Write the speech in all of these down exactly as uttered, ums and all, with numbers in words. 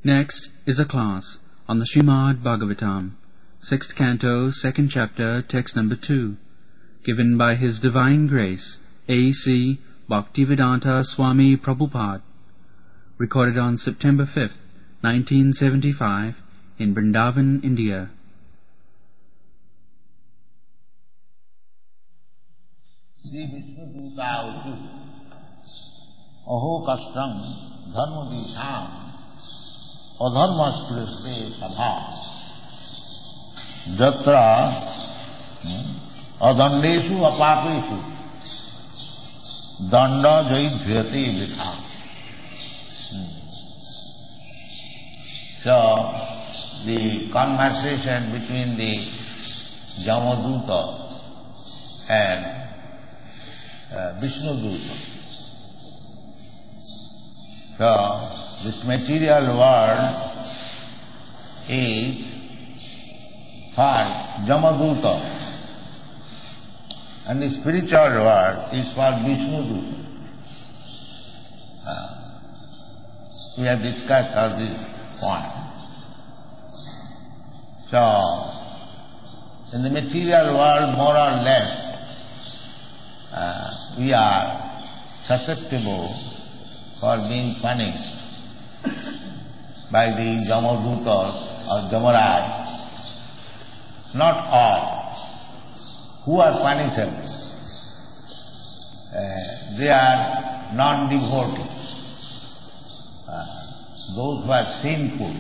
Next is a class on the Srimad Bhagavatam, sixth canto, second chapter, text number two, given by His Divine Grace, A C Bhaktivedanta Swami Prabhupada, recorded on September fifth, nineteen seventy-five, in Vrindavan, India. Sri Vishnu Dutautu Aho Kastram Dharma Disham Adharma Spriste Sabha Jatra Adandeshu Apapeshu Danda Jaidhyati Vitha. So, the conversation between the Jamaduta and uh, Vishnuduta. So, this material world is for Jamaduta, and the spiritual world is for Vishnuduta. Uh, we have discussed all these points. So, in the material world, more or less, uh, we are susceptible for being punished by the Jamadutas or Jamaraj. Not all who are punishable. Uh, they are non-devotees. Uh, those who are sinful.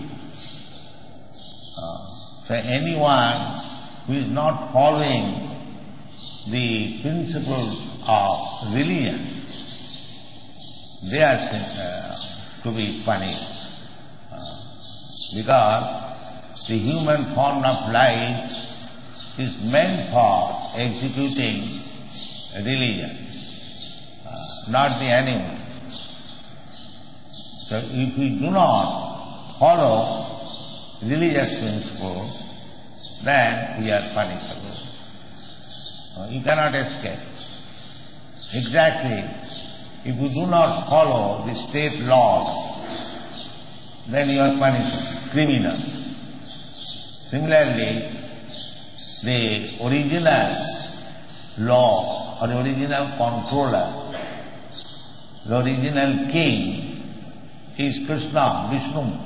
Uh, so anyone who is not following the principles of religion, they are uh, to be punished. Uh, because the human form of life is meant for executing religion, uh, not the animal. So if we do not follow religious principles, then we are punishable. Uh, you cannot escape. Exactly, if you do not follow the state laws, then you are punished, criminal. Similarly, the original law or the original controller, the original king is Krishna, Vishnu.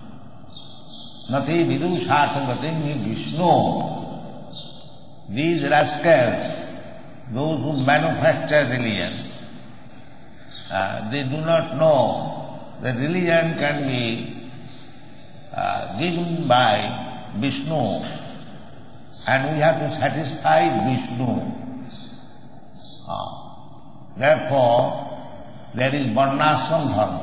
Nati vidushatagatim Vishnu. These rascals, those who manufacture religion, uh, they do not know that religion can be uh, given by Vishnu, and we have to satisfy Vishnu. Uh, therefore, there is Varnashram Dharma.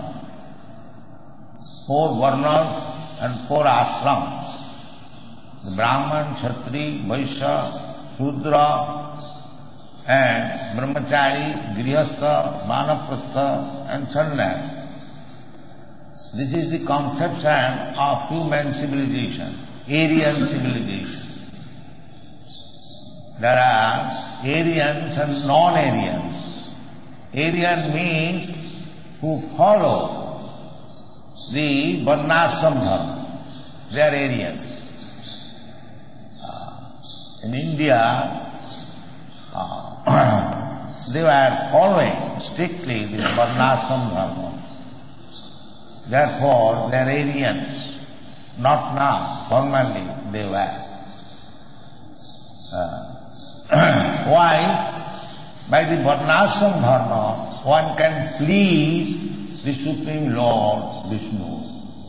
Four Varnas and four Ashrams. The Brahman, Kshatri, Vaishya, Shudra, and Brahmachari, Grihastha, Vanaprastha, and Sannyas. This is the conception of human civilization, Aryan civilization. There are Aryans and non-Aryans. Aryan means who follow the Varnashram Dharma. They are Aryans. Uh, in India, uh, they were following strictly the Varnashram Dharma. Therefore, they are Aryans. Not now, formerly they were. Uh, Why? By the Varnashram Dharma, one can please the Supreme Lord Vishnu.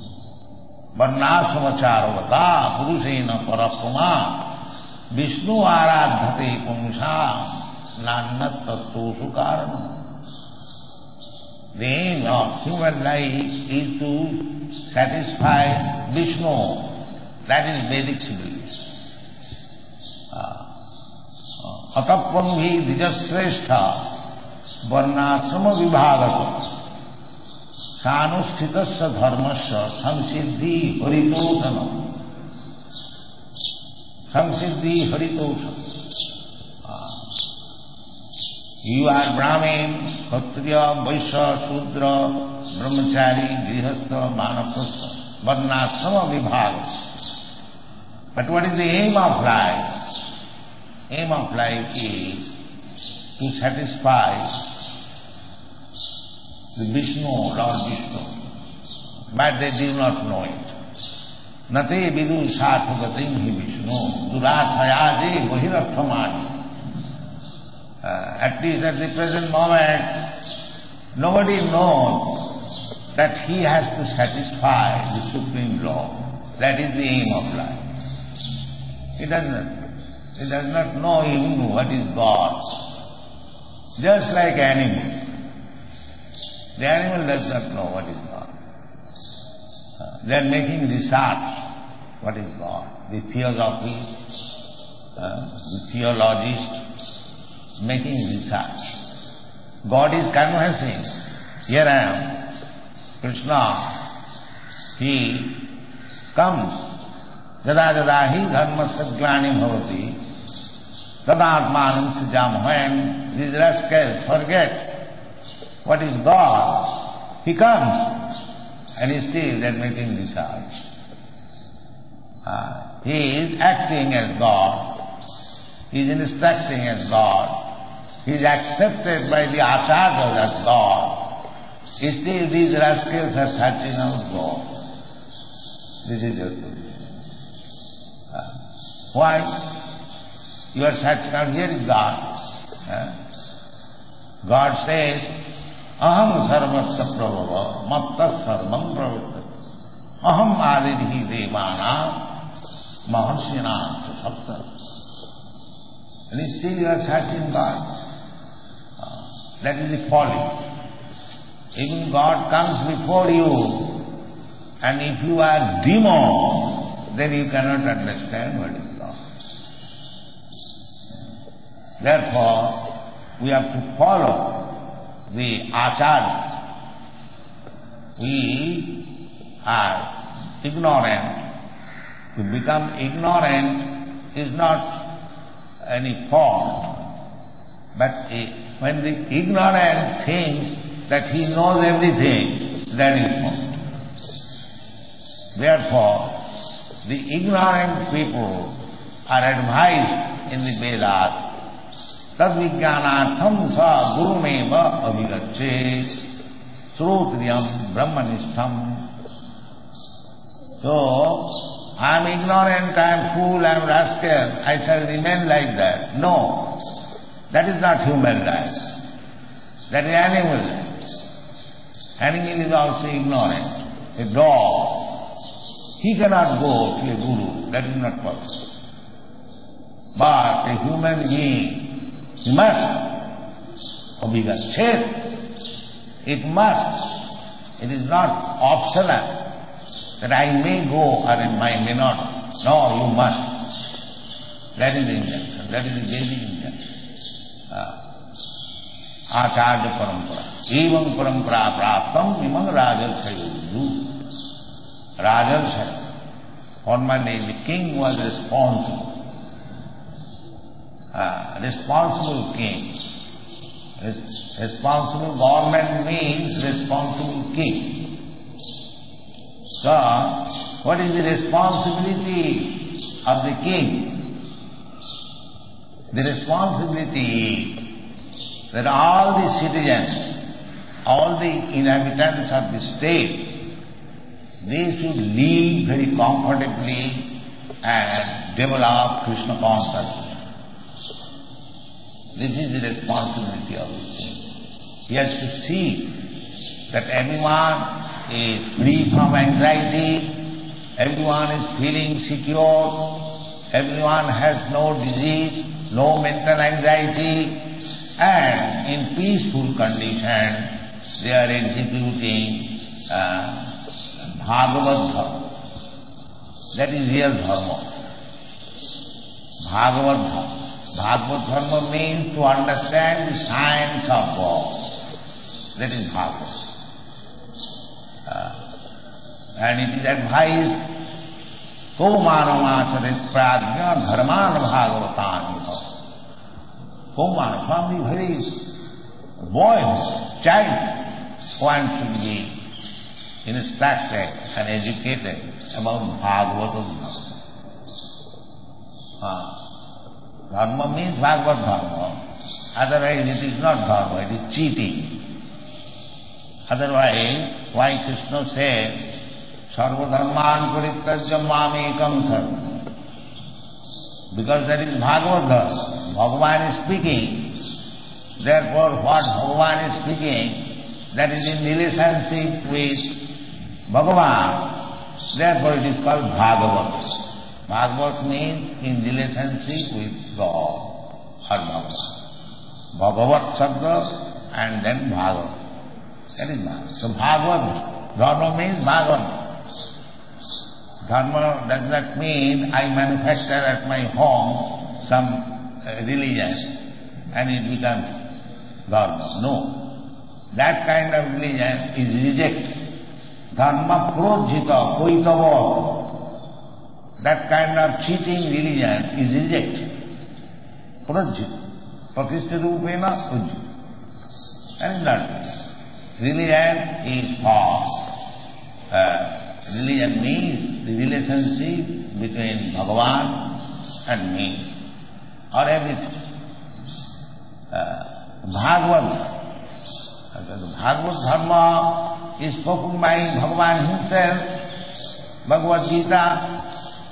Varnashramacharvata purushena paraprama Vishnu aradhate pumsa nannat tattoshu karanam. The aim of human life is to satisfy Vishnu. That is Vedic civilization. Atapam hi dijasrestha varnasrama vibhagasa sanusthitasya dharmasya samsiddhi haritosana. Samsiddhi haritosana. You are Brahmin, Kshatriya, Vaishya, Shudra, Brahmachari, Grihastha, Vanaprastha. varnashrama vibhaga. But what is the aim of life? Aim of life is to satisfy the Vishnu, Lord Vishnu. But they do not know it. Nate vidu sathugatim hi Vishnu, durashayaji vahirarthamani. Uh, at least at the present moment, nobody knows that he has to satisfy the Supreme Lord. That is the aim of life. He does not, he does not know even what is God. Just like animal. The animal does not know what is God. Uh, they are making research. What is God? The theosophists, uh, the theologists, making research. God is conversing. Here I am, Krishna. He comes. Jada jada hi dharma sadglani bhavati. Tadatmanam sijam. When these rascals forget what is God, he comes and he still they are making research. Uh, he is acting as God. He is instructing as God. He is accepted by the acharyas as God. Still these rascals are searching out God. This is your thing. Uh, why? You are searching out, here is God. Uh, God says, aham sarvasya prabhava matta sarvam pravritti. Aham adirhi devana maharshina sapta. And still you are searching God. Uh, that is the folly. Even God comes before you, and if you are demon, then you cannot understand what is God. Therefore, we have to follow the acharyas. We are ignorant. To become ignorant is not any fault, but when the ignorant thinks that he knows everything, that is fault. Therefore, the ignorant people are advised in the Vedas, tad vijnanatham sa gurumeva abhigacche srotriyam brahmanishtham. So, I am ignorant, I am fool, I am rascal, I shall remain like that. No, that is not human life. That is animal life. Animal is also ignorant. A dog, he cannot go to a guru, that is not possible. But a human being, he must obligate. It must. It is not optional that I may go or I may not. No, you must. That is the injunction. That is the basic injunction. Uh, Acharya parampara. Evam parampara praptam imam rajarsayudu. Rajarsaya. Formerly the king was responsible. Uh, responsible king. Res- responsible government means responsible king. So, what is the responsibility of the king? The responsibility that all the citizens, all the inhabitants of the state, they should live very comfortably and develop Krishna consciousness. This is the responsibility of the king. He has to see that everyone is free from anxiety, everyone is feeling secure, everyone has no disease, no mental anxiety, and in peaceful condition they are executing uh, Bhagavad Dharma. That is real Dharma. Bhagavad Dharma. Bhagavad Dharma means to understand the science of God. That is Bhagavad. Uh, and it is advised, Kaumanamacharit prajna dharman bhagavatanita. Kauman, from the very boy, child, one should be instructed and educated about Bhagavata Dharma. Ah. Dharma means Bhagavad Dharma. Otherwise it is not Dharma, it is cheating. Otherwise, why Krishna said, Sarva Dharman Parityajya Mamekam Sarva? Because that is Bhagavad Dharma. Bhagavan is speaking. Therefore, what Bhagavan is speaking, that is in relationship with Bhagavan. Therefore, it is called Bhagavat. Bhagavat means in relationship with God or Bhagavan. Bhagavat Sabda and then Bhagavat. That is Bhagavat. So Bhagavat, Dharma means Bhagavat. Dharma does not mean I manufacture at my home some uh, religion and it becomes Dharma. No. That kind of religion is rejected. Dharma projita, koitava. That kind of cheating religion is rejected. Projita. Pratishtha rupena ujjita. That is not. Religion is false. Uh, Religion means the relationship between Bhagavan and me, or everything. Uh, Bhagavad, the Bhagavad Dharma is spoken by Bhagavan himself, Bhagavad Gita.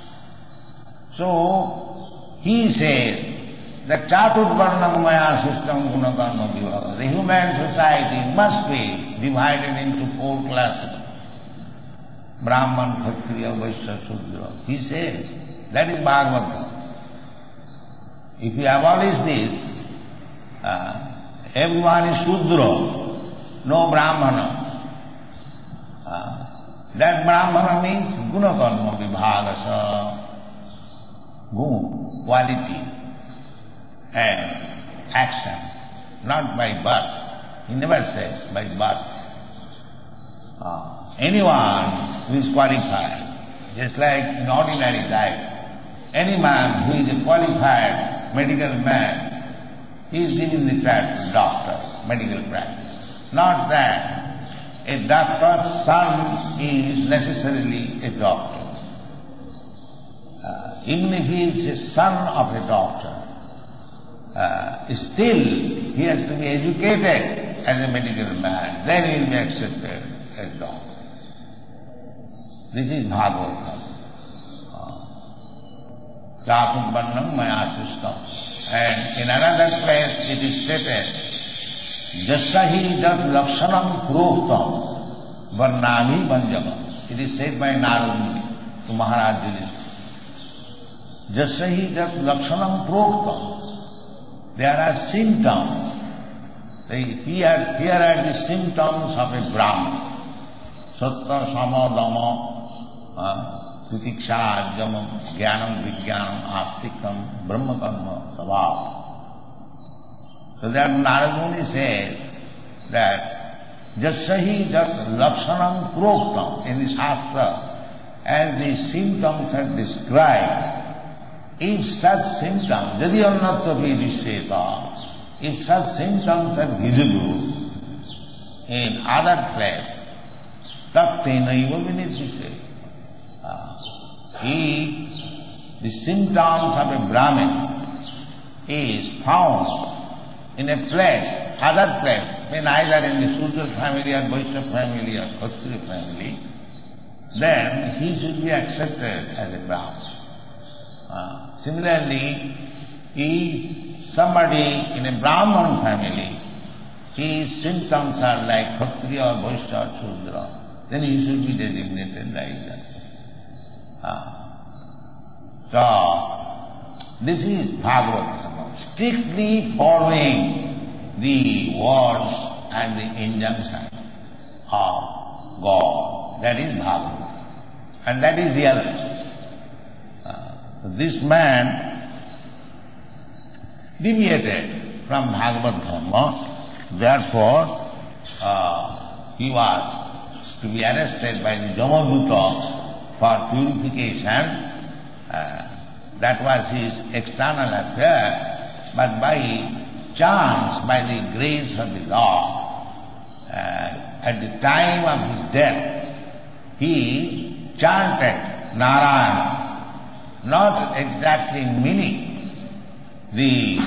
So, he says that Chaturvarnam maya system gunakarma vibhava. The human society must be divided into four classes. Brahman, Kshatriya, Vaishya, Shudra. He says, that is Bhagavad Gita. If you abolish this, uh, everyone is Shudra, no Brahmana. Uh, that Brahmana means Gunakarma Vibhagasa, gun, quality, and action, not by birth. He never says by birth. Uh, Anyone who is qualified, just like in ordinary life, any man who is a qualified medical man, he is given the title doctor, medical practice. Not that a doctor's son is necessarily a doctor. Uh, even if he is a son of a doctor, uh, still he has to be educated as a medical man, then he will be accepted as doctor. This is Bhagavad. Chaturvarnam maya system. And in another place it is stated, Jasahi dat lakshanam proktam varnami banjama. It is said by Narad Muni to Maharaj Yudhishthira. Jasahi dat lakshanam proktam. There are symptoms. Here, here are the symptoms of a Brahman. Satta, Sama, Dhamma, Tutiksha, Arjamam, Jnanam, Vijnanam, Astikam, Brahma Karma, Sabhav. So that Narad Muni says that Jasahi Jat Lakshanam Proktam in the Shastra, as the symptoms are described, if such symptoms, Jadi Annatapi Visheta, if such symptoms are visible in other place, Tattenaiva Vinidhise. If the symptoms of a Brahmin is found in a place, other place, mean either in the Sudra family or Vaishya family or Kshatriya family, then he should be accepted as a Brahmin. Uh, similarly, if somebody in a Brahman family, his symptoms are like Kshatriya or Vaishya or Sudra, then he should be designated like that. Uh, so, this is Bhagavad Gita, strictly following the words and the injunction of God. That is Bhagavad. And that is reality. Uh, this man deviated from Bhagavad Dharma, therefore uh, he was to be arrested by the Jamaduta for purification. Uh, that was his external affair, but by chance, by the grace of the Lord, uh, at the time of his death, he chanted Narayana, not exactly meaning the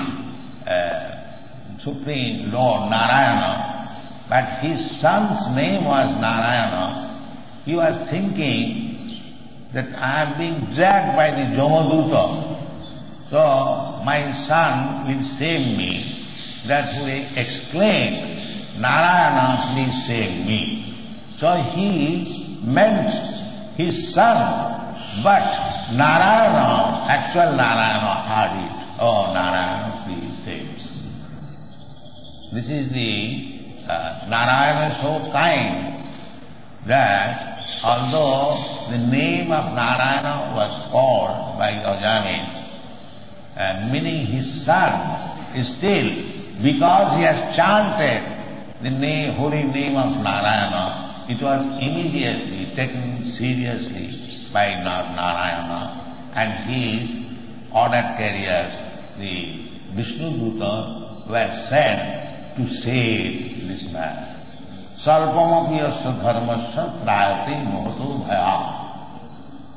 uh, Supreme Lord Narayana, but his son's name was Narayana. He was thinking that I am being dragged by the Jamaduta, so my son will save me. That he exclaimed, Narayana, please save me. So he meant his son, but Narayana, actual Narayana heard it. Oh, Narayana, please save me. This is the uh, Narayana is so kind that although the name of Narayana was called by Gaujamin, and meaning his son, is still, because he has chanted the name, holy name of Narayana, it was immediately taken seriously by Narayana, and his order carriers, the Vishnu Duta, were sent to save this man. Salpamapi asya dharmasya prayati mohoto bhaya.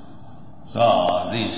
So this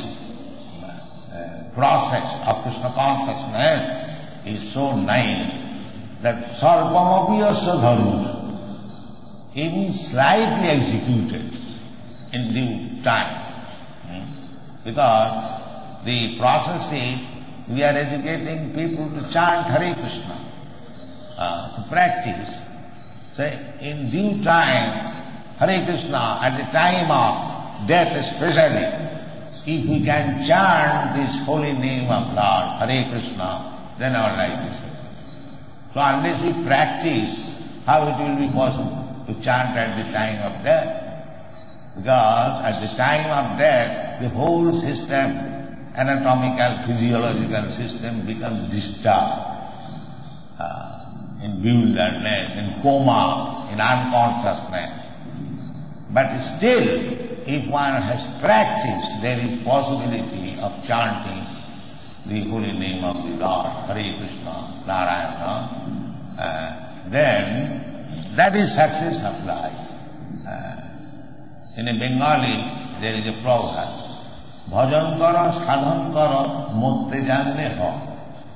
uh, process of Krishna consciousness is so nice that salpamapi asya dharmasya, even slightly executed in due time. Hmm? Because the process is, we are educating people to chant Hare Krishna, uh, to practice. Say, in due time, Hare Krishna, at the time of death especially, if we can chant this holy name of Lord, Hare Krishna, then our life is saved. So unless we practice, how it will be possible to chant at the time of death? Because at the time of death, the whole system, anatomical, physiological system becomes disturbed. Uh, in bewilderedness, in coma, in unconsciousness. But still, if one has practiced, there is possibility of chanting the holy name of the Lord, Hare Krishna, Narayana, uh, then that is success of life. Uh, in a Bengali, there is a proverb, bhajan karo, sadhan karo, motte janne ho.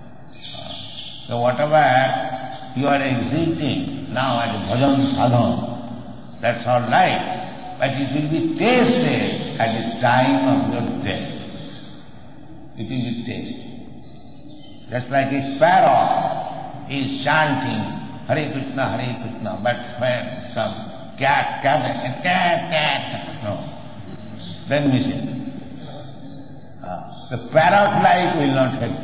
So whatever you are executing now as a bhajan sadhan, that's all right, but it will be tasted at the time of your death. It will be tasted. Just like a sparrow is chanting Hare Krishna, Hare Krishna, but when some cat comes and cat, cat, no, then missing. Uh, the parrot life will not help.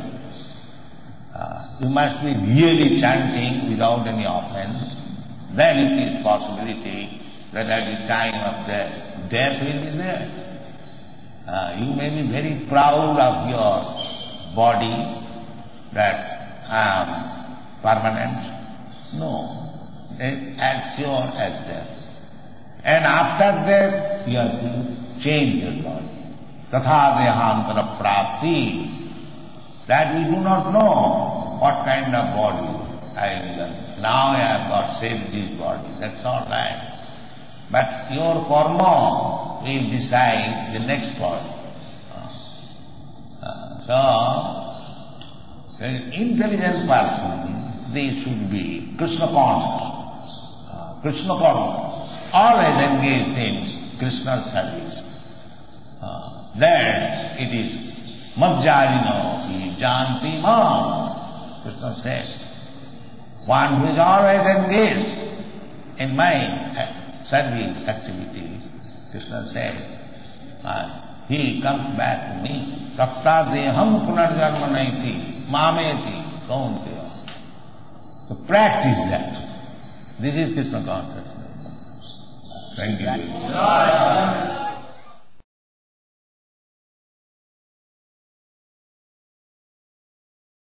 Uh, you must be really chanting without any offense. Then it is possibility that at the time of death, death will be there. Uh, you may be very proud of your body, that I am permanent. No, it's as sure as death. And after death, you have to change your body. Tatha dehantara prapti. That we do not know what kind of body I will. Now I have got saved this body, that's all right. But your karma will decide the next body. Uh, so, an intelligent person, they should be Krishna conscious, uh, Krishna karma, always engaged in Krishna's service. Uh, then it is Madhyarino hi janti mam. Krishna said, one who is always engaged in my service activity, Krishna said, uh, he comes back to me. Prakta deham punarjanma naiti mameti kaunteya. So practice that. This is Krishna consciousness. Thank you.